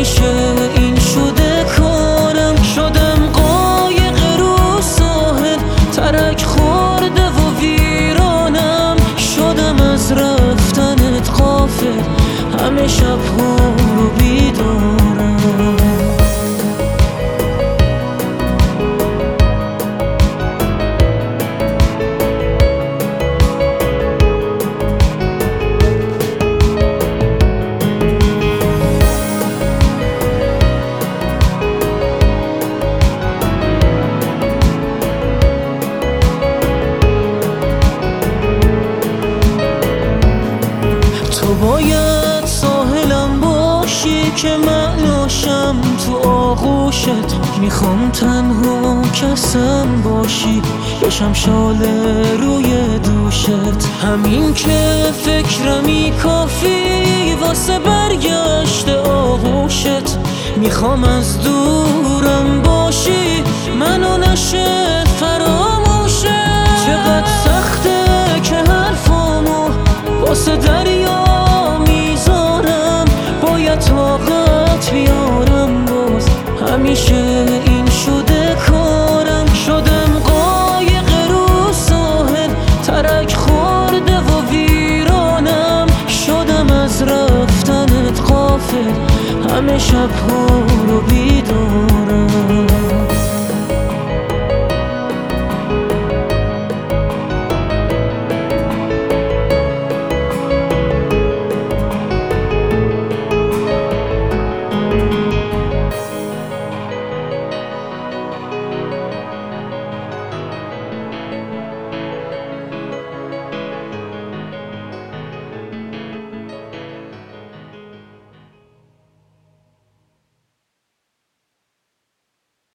همیشه این شده کارم، شدم قایق رو ساحل، ترک خورده و ویرانم، شدم از رفتنت غافل، همه شب‌ها رو بیدارم. تو باید ساحلم باشی که معناشم تو آغوشت، میخوام تنها کسم باشی، بشم شاله روی دوشت، همین که فکرمی کافی واسه برگشت آغوشت، میخوام از دورم باشی منو نشه فراموشت. چقدر سخته که حرفامو واسه دریا میذارم، باید طاقت بیارم باز، همیشه این شده کارم، شدم قایق رو ساحل، ترک خورده و ویرانم، شدم از رفتنت غافل، همه شب‌ها رو بیدار.